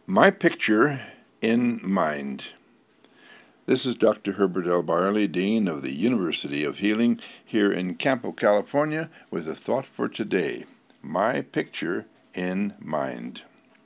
My Picture in Mind. This is Dr. Herbert L. Barley, Dean of the University of Healing here in Campo, California, with a thought for today. My Picture in Mind.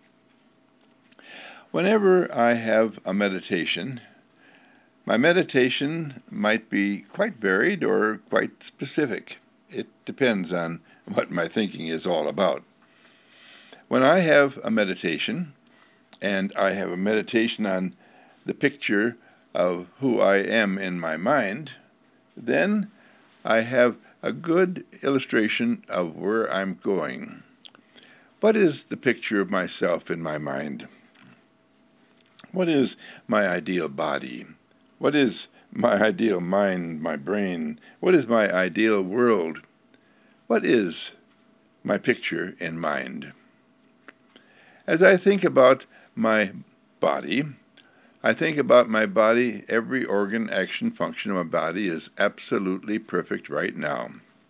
Whenever I have a meditation, my meditation might be quite varied or quite specific. It depends on what my thinking is all about. When I have a meditation, and I have a meditation on the picture of who I am in my mind, then I have a good illustration of where I'm going. What is the picture of myself in my mind? What is my ideal body? What is my ideal mind, my brain? What is my ideal world? What is my picture in mind? As I think about my body, I think about my body. Every organ, action, function of my body is absolutely perfect right now.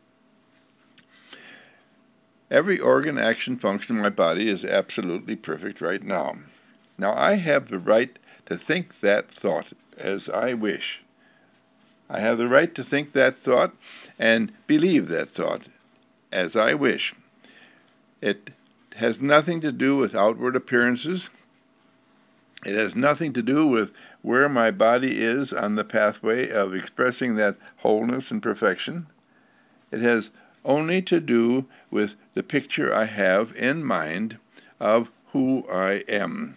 Every organ, action, function of my body is absolutely perfect right now. Now, I have the right to think that thought as I wish. I have the right to think that thought and believe that thought as I wish. It has nothing to do with outward appearances. It has nothing to do with where my body is on the pathway of expressing that wholeness and perfection. It has only to do with the picture I have in mind of who I am.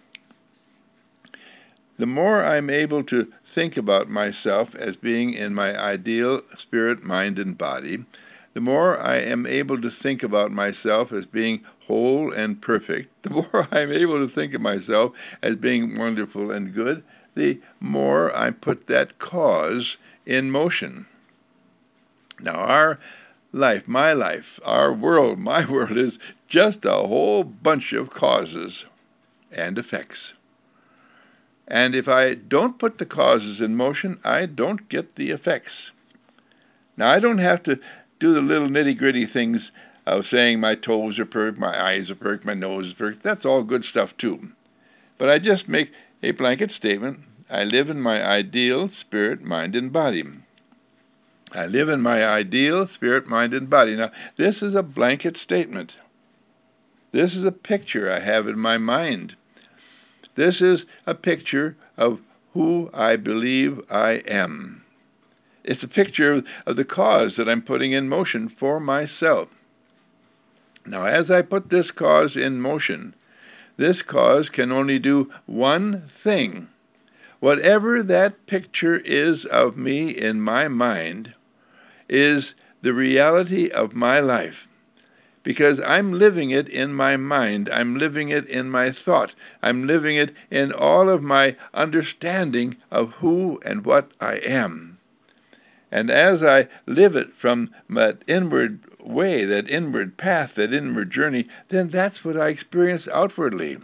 The more I'm able to think about myself as being in my ideal spirit, mind, and body, the more I am able to think about myself as being whole and perfect, the more I'm able to think of myself as being wonderful and good, the more I put that cause in motion. Now, our life, my life, our world, my world is just a whole bunch of causes and effects. And if I don't put the causes in motion, I don't get the effects. Now, I don't have to do the little nitty-gritty things of saying my toes are perfect, my eyes are perfect, my nose is perfect. That's all good stuff, too. But I just make a blanket statement. I live in my ideal spirit, mind, and body. I live in my ideal spirit, mind, and body. Now, this is a blanket statement. This is a picture I have in my mind. This is a picture of who I believe I am. It's a picture of the cause that I'm putting in motion for myself. Now, as I put this cause in motion, this cause can only do one thing. Whatever that picture is of me in my mind is the reality of my life, because I'm living it in my mind. I'm living it in my thought. I'm living it in all of my understanding of who and what I am. And as I live it from that inward way, that inward path, that inward journey, then that's what I experience outwardly.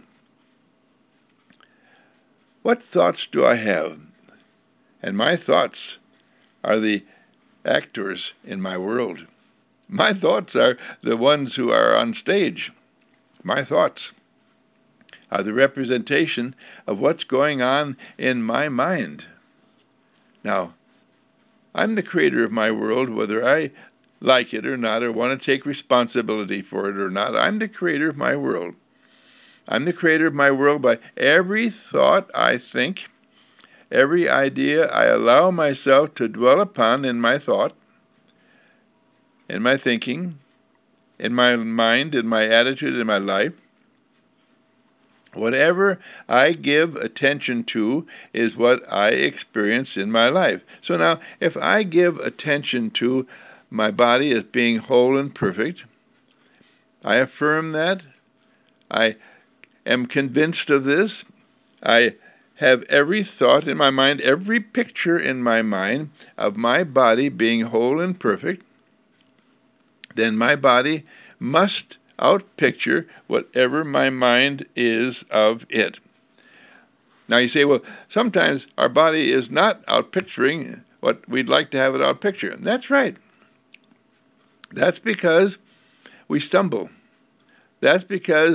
What thoughts do I have? And my thoughts are the actors in my world. My thoughts are the ones who are on stage. My thoughts are the representation of what's going on in my mind. Now, I'm the creator of my world, whether I like it or not, or want to take responsibility for it or not. I'm the creator of my world. I'm the creator of my world by every thought I think, every idea I allow myself to dwell upon in my thought, in my thinking, in my mind, in my attitude, in my life. Whatever I give attention to is what I experience in my life. So now, if I give attention to my body as being whole and perfect, I affirm that. I am convinced of this. I have every thought in my mind, every picture in my mind of my body being whole and perfect. Then my body must outpicture whatever my mind is of it. Now you say, well, sometimes our body is not outpicturing what we'd like to have it outpicture. And that's right. That's because we stumble. That's because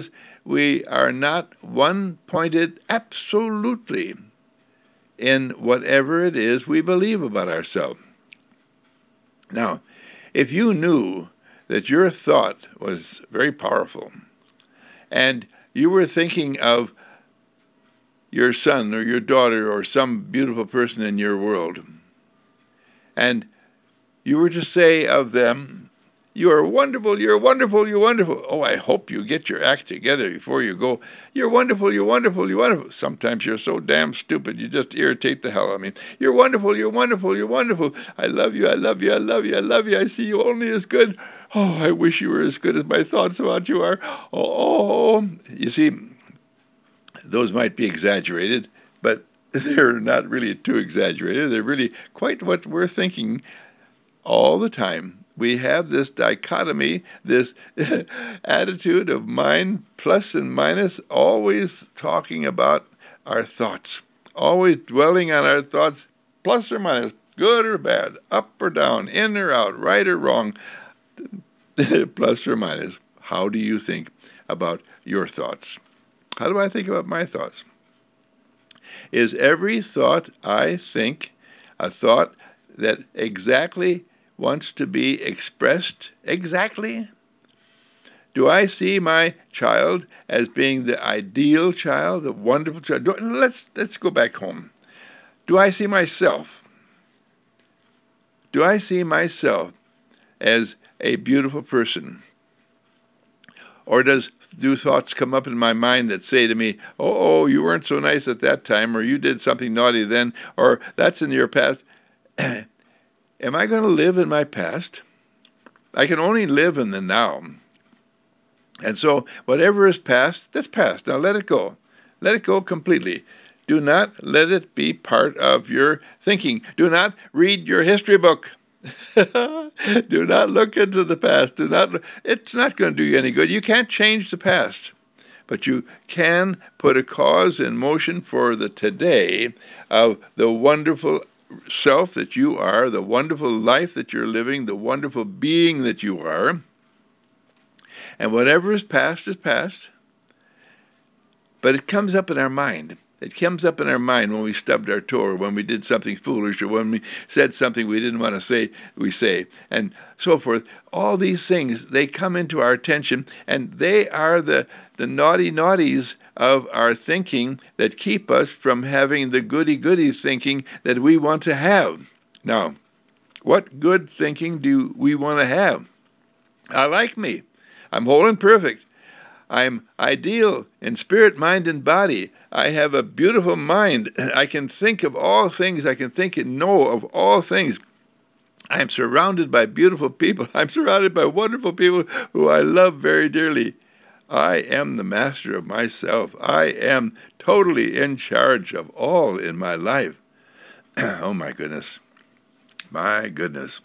we are not one-pointed absolutely in whatever it is we believe about ourselves. Now, if you knew that your thought was very powerful, and you were thinking of your son or your daughter or some beautiful person in your world, and you were to say of them, "You are wonderful, you're wonderful, you're wonderful." Oh, I hope you get your act together before you go. "You're wonderful, you're wonderful, you're wonderful." Sometimes you're so damn stupid, you just irritate the hell out of me. "You're wonderful, you're wonderful, you're wonderful. I love you, I love you, I love you, I love you. I see you only as good. Oh, I wish you were as good as my thoughts about you are. Oh. You see, those might be exaggerated, but they're not really too exaggerated. They're really quite what we're thinking all the time. We have this dichotomy, this attitude of mind, plus and minus, always talking about our thoughts, always dwelling on our thoughts, plus or minus, good or bad, up or down, in or out, right or wrong, plus or minus. How do you think about your thoughts? How do I think about my thoughts? Is every thought I think a thought that exactly wants to be expressed exactly? Do I see my child as being the ideal child, the wonderful child? Let's go back home. Do I see myself? Do I see myself as a beautiful person? Or do thoughts come up in my mind that say to me, "Oh, you weren't so nice at that time," or "You did something naughty then," or "That's in your past"? Am I going to live in my past? I can only live in the now. And so whatever is past, that's past. Now let it go. Let it go completely. Do not let it be part of your thinking. Do not read your history book. Do not look into the past. It's not going to do you any good. You can't change the past. But you can put a cause in motion for the today of the wonderful self that you are, the wonderful life that you're living, the wonderful being that you are. And whatever is past, but it comes up in our mind. It comes up in our mind when we stubbed our toe, or when we did something foolish, or when we said something we didn't want to say, we say, and so forth. All these things, they come into our attention, and they are the naughty naughties of our thinking that keep us from having the goody-goody thinking that we want to have. Now, what good thinking do we want to have? I like me. I'm whole and perfect. I'm ideal in spirit, mind, and body. I have a beautiful mind. I can think of all things. I can think and know of all things. I'm surrounded by beautiful people. I'm surrounded by wonderful people who I love very dearly. I am the master of myself. I am totally in charge of all in my life. Oh, my goodness. My goodness.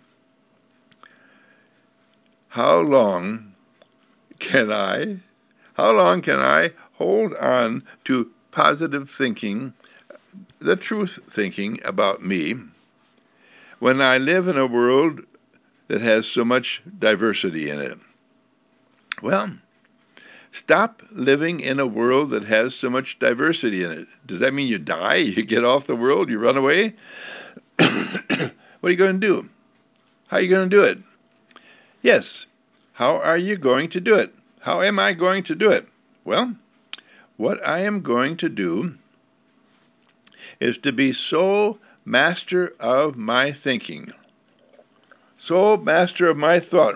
How long can I hold on to positive thinking, the truth thinking about me, when I live in a world that has so much diversity in it? Well, stop living in a world that has so much diversity in it. Does that mean you die? You get off the world? You run away? What are you going to do? How are you going to do it? Yes. How are you going to do it? How am I going to do it? Well, what I am going to do is to be so master of my thinking, so master of my thought,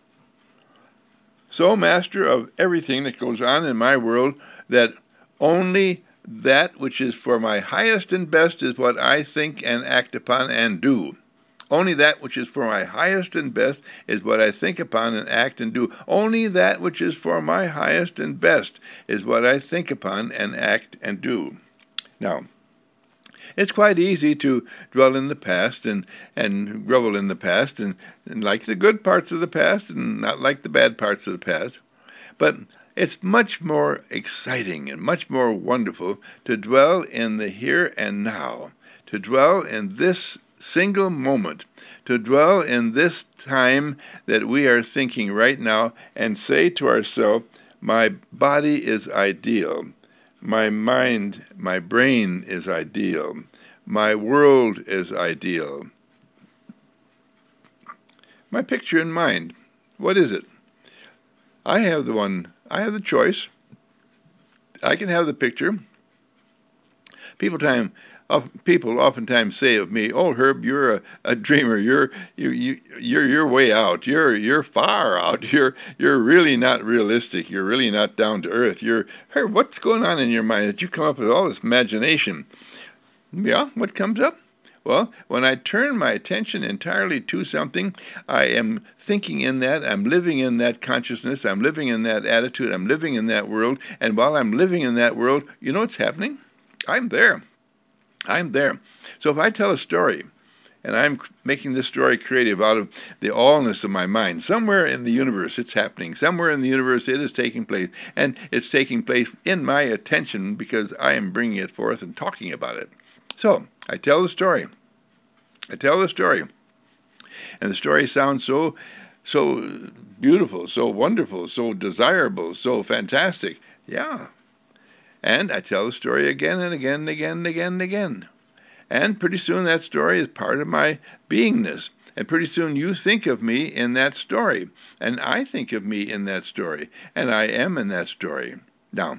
so master of everything that goes on in my world, that only that which is for my highest and best is what I think and act upon and do. Only that which is for my highest and best is what I think upon and act and do. Only that which is for my highest and best is what I think upon and act and do. Now, it's quite easy to dwell in the past and grovel in the past and like the good parts of the past and not like the bad parts of the past. But it's much more exciting and much more wonderful to dwell in the here and now, to dwell in this single moment, to dwell in this time that we are thinking right now and say to ourselves, My body is ideal. My mind, my brain is ideal. My world is ideal. My picture in mind, what is it? I have the choice. I can have the picture. People oftentimes say of me, "Oh, Herb, you're a dreamer. You're way out. You're far out. You're really not realistic. You're really not down to earth. Herb, what's going on in your mind that you come up with all this imagination?" Yeah, what comes up? Well, when I turn my attention entirely to something, I am thinking in that, I'm living in that consciousness, I'm living in that attitude, I'm living in that world, and while I'm living in that world, you know what's happening? I'm there. I'm there. So if I tell a story, and I'm making this story creative out of the allness of my mind, somewhere in the universe it's happening. Somewhere in the universe it is taking place, and it's taking place in my attention because I am bringing it forth and talking about it. So I tell the story. I tell the story, and the story sounds so beautiful, so wonderful, so desirable, so fantastic. Yeah. And I tell the story again and again and again and again and again. And pretty soon that story is part of my beingness. And pretty soon you think of me in that story. And I think of me in that story. And I am in that story. Now,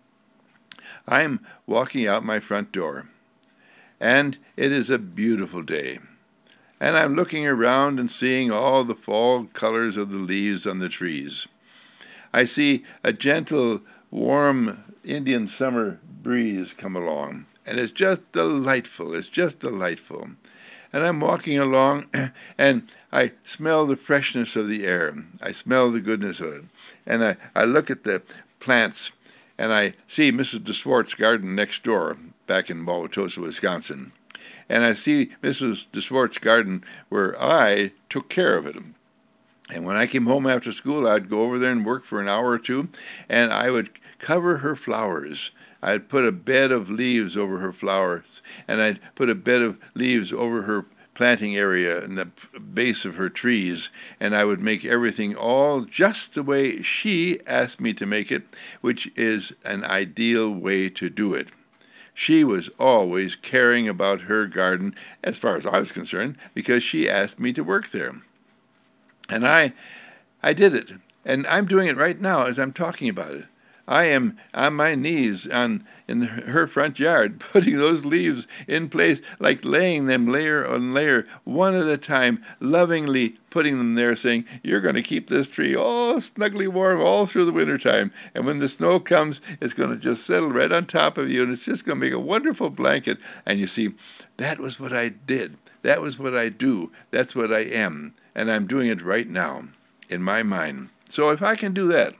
I'm walking out my front door. And it is a beautiful day. And I'm looking around and seeing all the fall colors of the leaves on the trees. I see a gentle, warm Indian summer breeze come along. And it's just delightful. It's just delightful. And I'm walking along, and I smell the freshness of the air. I smell the goodness of it. And I look at the plants, and I see Mrs. DeSwart's garden next door, back in Wauwatosa, Wisconsin. And I see Mrs. DeSwart's garden where I took care of it. And when I came home after school, I'd go over there and work for an hour or two, and I would cover her flowers. I'd put a bed of leaves over her flowers, and I'd put a bed of leaves over her planting area and the base of her trees, and I would make everything all just the way she asked me to make it, which is an ideal way to do it. She was always caring about her garden, as far as I was concerned, because she asked me to work there. And I did it, and I'm doing it right now as I'm talking about it. I am on my knees in her front yard, putting those leaves in place, like laying them layer on layer, one at a time, lovingly putting them there, saying, "You're going to keep this tree all snugly warm all through the wintertime, and when the snow comes, it's going to just settle right on top of you, and it's just going to make a wonderful blanket." And you see, that was what I did. That was what I do. That's what I am. And I'm doing it right now in my mind. So if I can do that,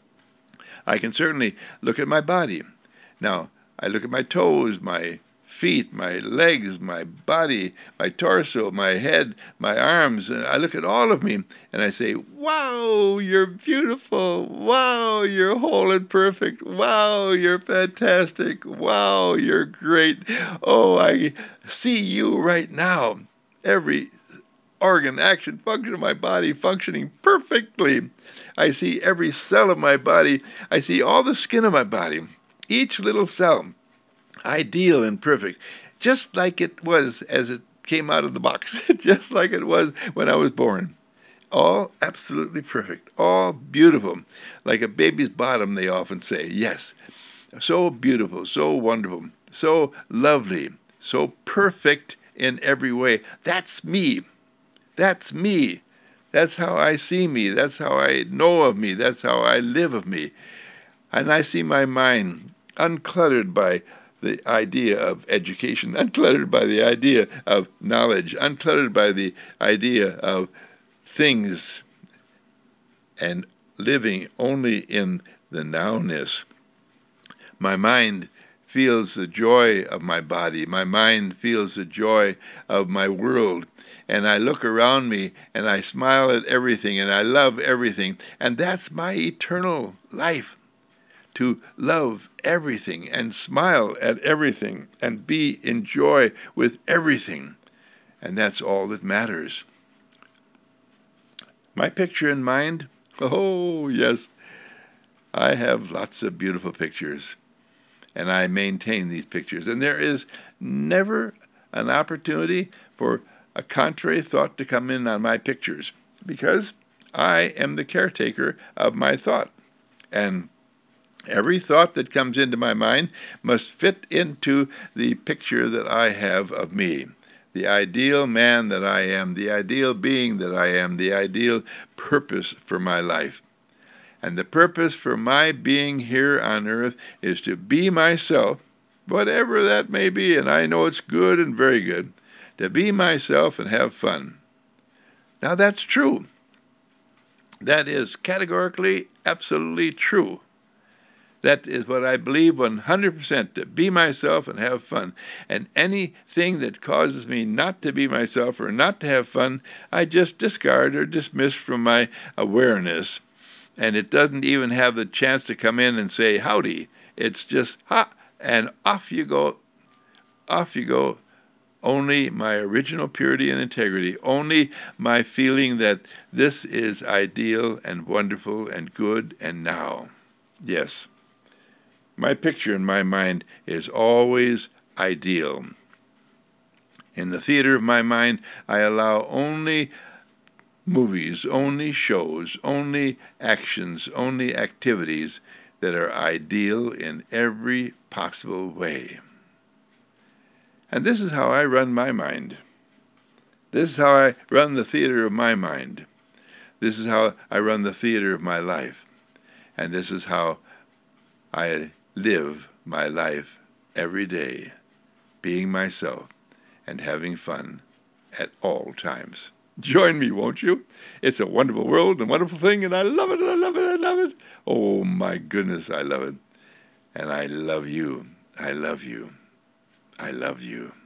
I can certainly look at my body. Now, I look at my toes, my feet, my legs, my body, my torso, my head, my arms, and I look at all of me and I say, "Wow, you're beautiful. Wow, you're whole and perfect. Wow, you're fantastic. Wow, you're great. Oh, I see you right now. Every organ, action, function of my body functioning perfectly. I see every cell of my body. I see all the skin of my body. Each little cell, ideal and perfect, just like it was as it came out of the box, just like it was when I was born. All absolutely perfect, all beautiful, like a baby's bottom, they often say. Yes, so beautiful, so wonderful, so lovely, so perfect in every way. That's me. That's me. That's how I see me. That's how I know of me. That's how I live of me. And I see my mind uncluttered by the idea of education, uncluttered by the idea of knowledge, uncluttered by the idea of things, and living only in the nowness. My mind feels the joy of my body. My mind feels the joy of my world. And I look around me and I smile at everything and I love everything. And that's my eternal life, to love everything and smile at everything and be in joy with everything. And that's all that matters. My picture in mind? Oh, yes. I have lots of beautiful pictures, and I maintain these pictures. And there is never an opportunity for a contrary thought to come in on my pictures, because I am the caretaker of my thought. And every thought that comes into my mind must fit into the picture that I have of me, the ideal man that I am, the ideal being that I am, the ideal purpose for my life. And the purpose for my being here on earth is to be myself, whatever that may be, and I know it's good and very good, to be myself and have fun. Now that's true. That is categorically, absolutely true. That is what I believe 100%, to be myself and have fun. And anything that causes me not to be myself or not to have fun, I just discard or dismiss from my awareness. And it doesn't even have the chance to come in and say, howdy. It's just, ha, and off you go. Off you go. Only my original purity and integrity, only my feeling that this is ideal and wonderful and good and now. Yes. My picture in my mind is always ideal. In the theater of my mind, I allow only movies, only shows, only actions, only activities that are ideal in every possible way. And this is how I run my mind. This is how I run the theater of my mind. This is how I run the theater of my life. And this is how I live my life every day, being myself and having fun at all times. Join me, won't you? It's a wonderful world and a wonderful thing, and I love it, and I love it, I love it. Oh, my goodness, I love it. And I love you. I love you. I love you.